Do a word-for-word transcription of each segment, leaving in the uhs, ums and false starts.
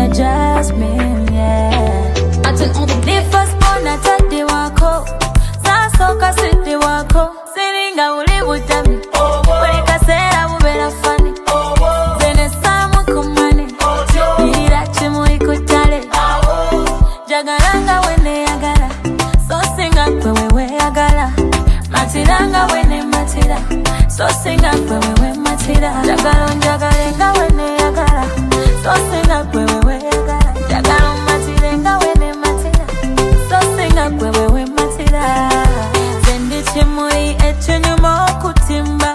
Jasmine, yeah. I turn all the the first born I tell the wako. Zasoka city wako. Sininga uli butami. Wali kasera bubera funny. Zene samu kumane. Nira chimu ikutale. Jagaranga wene yagara. So singa kwe wewe yagara. Matiranga wene matira. So singa kwe wewe matira. Jagalon jagarenga wene yagara. So singa kwe wewe yagara. Jagalon matirenga wene matira. So singa kwe wewe matira. Zendi chimui echunyumo kutimba.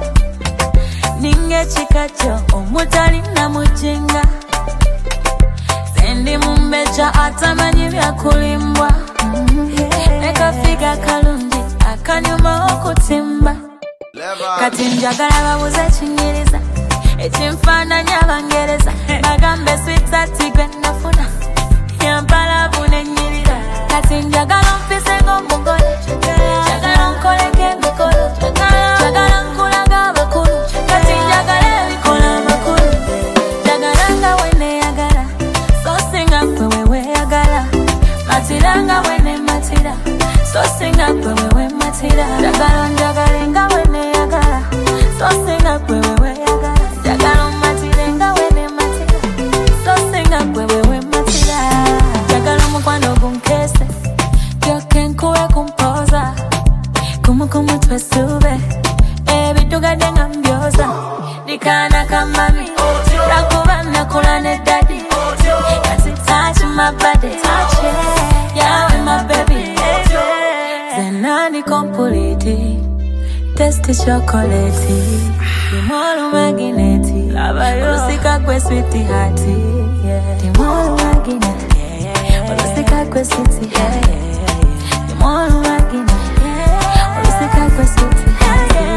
Ninge chikacho omutali na mujinga. Zendi mumbecha atamanyi vya kulimbwa. Neka figa kalundi akanyuma okutimba. Kati njagala babuze chinyiriza. Echimfana nyabangereza. Bagambe sweet ati gwe nafuna. Yampala bune nyirira. Kati njagala mpise ng'omugole. Njagala nkoleke mikolo. Njagala nkulaga bakulu. Kati njagala ebikola makulu. Njagalanga wene yagala. So singa kwe wewe yagala. Matiranga wene matira. So singa kwe wewe matira. Njagala njagalenga wene yagala. So singa kwe wewe yagala. Njagala matirenga wene matira. So singa kwe wewe matira. Njagala mukwano gunkese. Kyoke nkuwe kumpoza. Kumu kumu twesube. Ebitugadde nga mbyoza. Dikana kamami. Rakuba nakula ne daddy. Kasi touch my body. Touch it. Yeah, my baby. Zenani complete. Testi chocolate. Timolu magineti. Ulusika kwe sweetie hearty. Timolu magineti. Ulusika kwe sweetie hearty. Timolu magineti. Ulusika kwe sweetie hearty.